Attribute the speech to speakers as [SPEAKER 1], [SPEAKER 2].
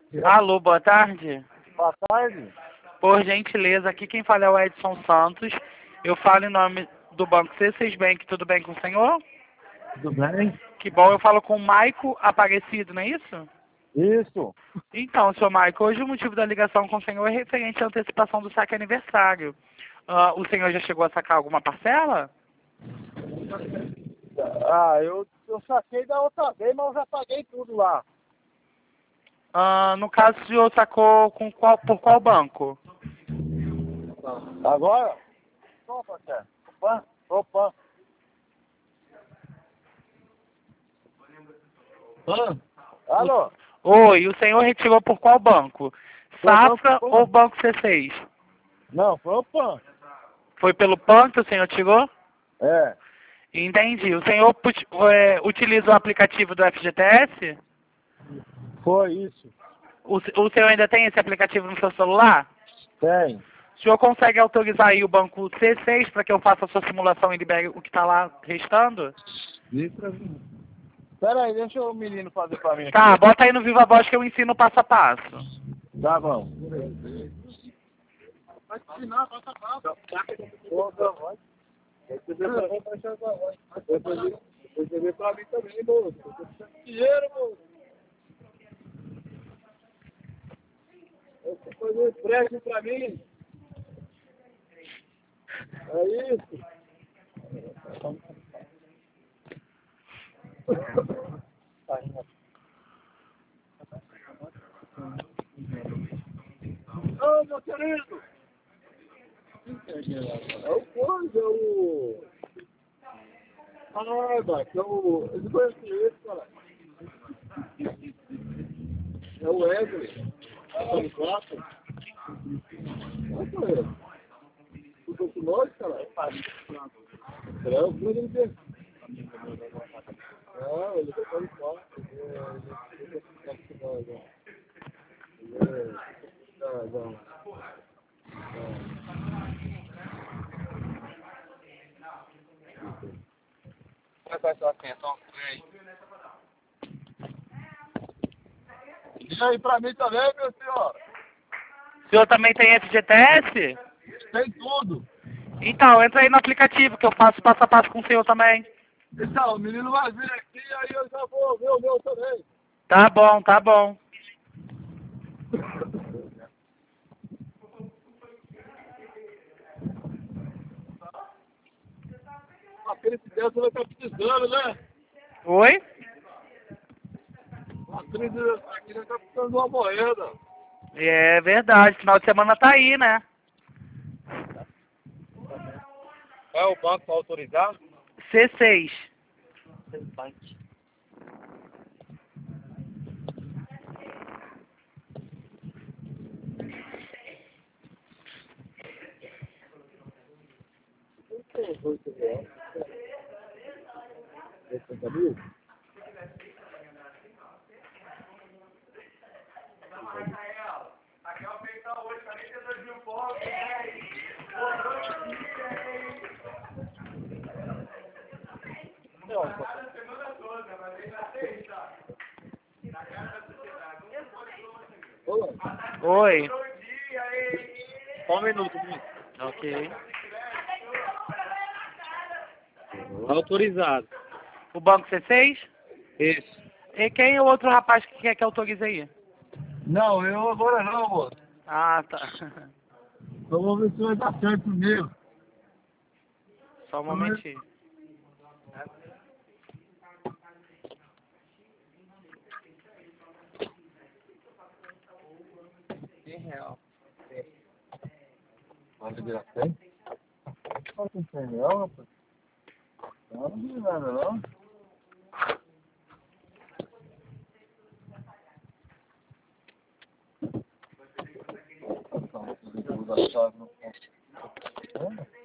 [SPEAKER 1] Alô, boa tarde.
[SPEAKER 2] Boa tarde.
[SPEAKER 1] Por gentileza, aqui quem fala é o Edson Santos. Eu falo em nome do Banco C6 Bank. Tudo bem com o senhor?
[SPEAKER 2] Tudo bem?
[SPEAKER 1] Que bom, eu falo com o Maico Aparecido, não é isso?
[SPEAKER 2] Isso.
[SPEAKER 1] Então, senhor Maico, hoje o motivo da ligação com o senhor é referente à antecipação do saque aniversário. O senhor já chegou a sacar alguma parcela?
[SPEAKER 2] Eu saquei da outra vez, mas eu já paguei tudo lá.
[SPEAKER 1] No caso, o senhor sacou por qual banco?
[SPEAKER 2] Agora? Opa, cara. Opa. Alô?
[SPEAKER 1] Oi, o senhor retirou por qual banco? Safra ou Banco C6?
[SPEAKER 2] Não, foi o PAN.
[SPEAKER 1] Foi pelo PAN que o senhor tirou?
[SPEAKER 2] É.
[SPEAKER 1] Entendi. O senhor utiliza o aplicativo do FGTS?
[SPEAKER 2] Foi isso.
[SPEAKER 1] O senhor ainda tem esse aplicativo no seu celular?
[SPEAKER 2] Tem.
[SPEAKER 1] O senhor consegue autorizar aí o banco C6 para que eu faça a sua simulação e libere o que está lá restando?
[SPEAKER 2] Pera aí, deixa o menino fazer pra mim aqui.
[SPEAKER 1] Tá, bota aí no Viva Voz que eu ensino passo a passo.
[SPEAKER 2] Tá bom. Vai ensinar, passo a passo. Receber pra mim também, moço. Eu tô precisando de dinheiro, moço. Você fazer um empréstimo pra mim. É isso. Ô, meu querido. É o coisa, o... Baixo, é o... Eu não conheço esse, cara. É o Wesley. Tá no quarto? Não conheço. Tu tá com nós, cara? É o filho dele. Não, ele tá no quarto. Ele tá com nós, Não. Como é que vai ser a atenção? E aí pra mim também, meu senhor?
[SPEAKER 1] O senhor também tem FGTS?
[SPEAKER 2] Tem tudo.
[SPEAKER 1] Então, entra aí no aplicativo que eu faço passo a passo com o senhor também.
[SPEAKER 2] Então, o menino vai vir aqui, aí eu já vou ver o meu também.
[SPEAKER 1] Tá bom, tá bom.
[SPEAKER 2] Aquele criança vai estar precisando, né?
[SPEAKER 1] Oi?
[SPEAKER 2] A criança aqui vai estar precisando de uma moeda.
[SPEAKER 1] É verdade, final de semana tá aí, né?
[SPEAKER 2] É o banco para autorizar?
[SPEAKER 1] C6. Oi.
[SPEAKER 2] Só um minuto, menino.
[SPEAKER 1] Ok.
[SPEAKER 2] Autorizado.
[SPEAKER 1] O banco C6?
[SPEAKER 2] Isso.
[SPEAKER 1] E quem é o outro rapaz que quer que autorize aí?
[SPEAKER 2] Não, eu agora não, moço.
[SPEAKER 1] Ah, tá.
[SPEAKER 2] Então vamos ver se vai dar certo primeiro.
[SPEAKER 1] Só um momentinho.
[SPEAKER 2] R$100. Vai liberar 100? Qual que é 100 real, rapaz? Não, não vi nada, não. Vou dar chave no ponto.